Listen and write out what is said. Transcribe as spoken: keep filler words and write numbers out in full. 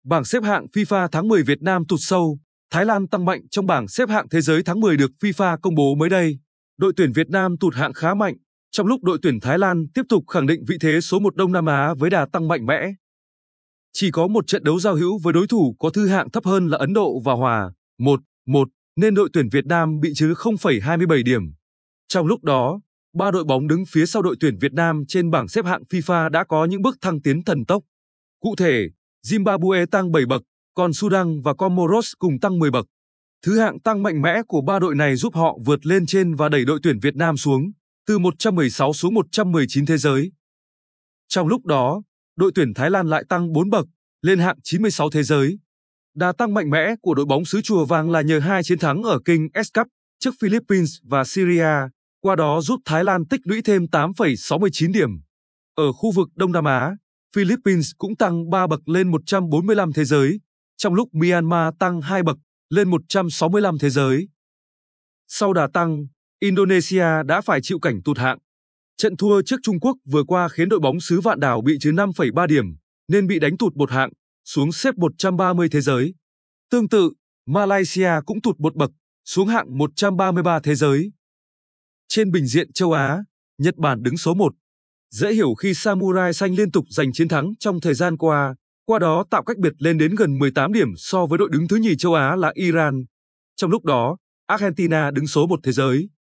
Bảng xếp hạng FIFA tháng mười Việt Nam tụt sâu, Thái Lan tăng mạnh trong bảng xếp hạng thế giới tháng mười được FIFA công bố mới đây. Đội tuyển Việt Nam tụt hạng khá mạnh, trong lúc đội tuyển Thái Lan tiếp tục khẳng định vị thế số một Đông Nam Á với đà tăng mạnh mẽ. Chỉ có một trận đấu giao hữu với đối thủ có thứ hạng thấp hơn là Ấn Độ và hòa một một nên đội tuyển Việt Nam bị trừ không phẩy hai mươi bảy điểm. Trong lúc đó, ba đội bóng đứng phía sau đội tuyển Việt Nam trên bảng xếp hạng FIFA đã có những bước thăng tiến thần tốc. Cụ thể, Zimbabwe tăng bảy bậc, còn Sudan và Comoros cùng tăng mười bậc. Thứ hạng tăng mạnh mẽ của ba đội này giúp họ vượt lên trên và đẩy đội tuyển Việt Nam xuống, từ một trăm mười sáu xuống một trăm mười chín thế giới. Trong lúc đó, đội tuyển Thái Lan lại tăng bốn bậc, lên hạng chín mươi sáu thế giới. Đà tăng mạnh mẽ của đội bóng xứ Chùa Vàng là nhờ hai chiến thắng ở King S Cup trước Philippines và Syria, qua đó giúp Thái Lan tích lũy thêm tám phẩy sáu mươi chín điểm. Ở khu vực Đông Nam Á, Philippines cũng tăng ba bậc lên một trăm bốn mươi lăm thế giới, trong lúc Myanmar tăng hai bậc lên một trăm sáu mươi lăm thế giới. Sau đà tăng, Indonesia đã phải chịu cảnh tụt hạng. Trận thua trước Trung Quốc vừa qua khiến đội bóng xứ Vạn Đảo bị trừ năm phẩy ba điểm, nên bị đánh tụt một hạng, xuống xếp một trăm ba mươi thế giới. Tương tự, Malaysia cũng tụt một bậc, xuống hạng một trăm ba mươi ba thế giới. Trên bình diện châu Á, Nhật Bản đứng số một. Dễ hiểu khi Samurai Xanh liên tục giành chiến thắng trong thời gian qua, qua đó tạo cách biệt lên đến gần mười tám điểm so với đội đứng thứ nhì châu Á là Iran. Trong lúc đó, Argentina đứng số một thế giới.